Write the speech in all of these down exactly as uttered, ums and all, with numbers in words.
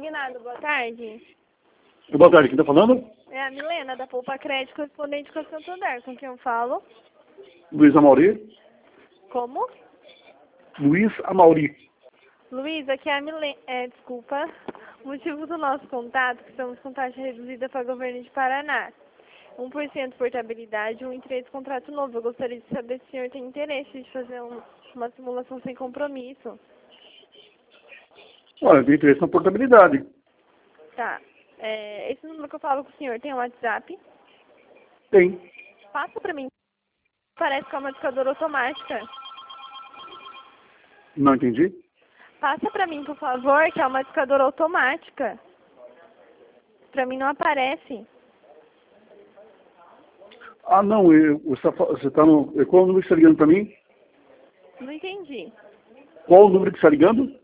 Magnado, boa tarde. Boa tarde, quem está falando? É a Milena, da Poupa Crédito, correspondente com a Santander, com quem eu falo. Luiz Amauri. Como? Luiz Amauri. Luiz, aqui é a Milena, é, desculpa, o motivo do nosso contato, que estamos com taxa reduzida para o governo de Paraná. um por cento portabilidade, um em três contrato novo. Eu gostaria de saber se o senhor tem interesse de fazer um, uma simulação sem compromisso. Olha, eu tenho interesse na portabilidade. Tá. É, esse número que eu falo com o senhor tem um WhatsApp? Tem. Passa pra mim. Parece que é uma discadora automática. Não entendi? Passa pra mim, por favor, que é uma discadora automática. Pra mim não aparece. Ah, não, eu, você está no... Qual o número que você está ligando para mim? Não entendi. Qual o número que você está ligando?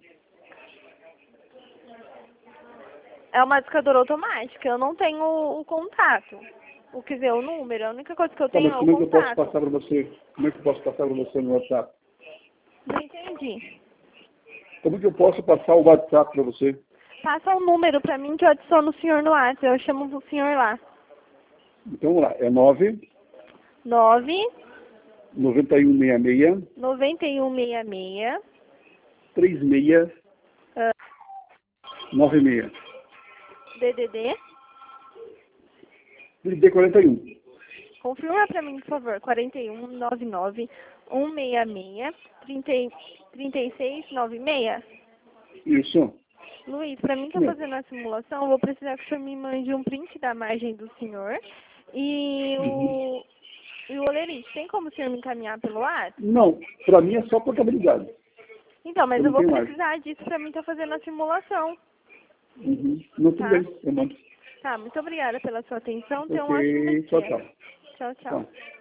É uma discadora automática. Eu não tenho o, o contato. O, quer dizer, o número. A única coisa que eu Tá, tenho mas é o como é que eu posso contato. passar para você? Como é que eu posso passar para você no WhatsApp? Não entendi. Como é que eu posso passar o WhatsApp para você? Passa o número pra mim que eu adiciono o senhor no WhatsApp. Eu chamo o senhor lá. Então, vamos lá, é nove nove nove um seis seis nove um seis seis três seis uh, nove seis. D D D. D quarenta e um. Confirma pra mim, por favor. quarenta e um, nove nove, um seis seis, trinta, trinta e seis, noventa e seis. Isso. Luiz, pra mim tá fazendo a simulação, eu vou precisar que o senhor me mande um print da margem do senhor e o, Uhum. e o olerite. Tem como o senhor me encaminhar pelo WhatsApp? Não, para mim é só portabilidade. Então, mas Eu eu não vou tenho mais. precisar disso pra mim tá fazendo a simulação. Uhum. Não, tudo Tá? bem, eu mando. Tá, muito obrigada pela sua atenção. Tenha um ótimo Ok, dia. tchau, tchau. Tchau, tchau. Tchau.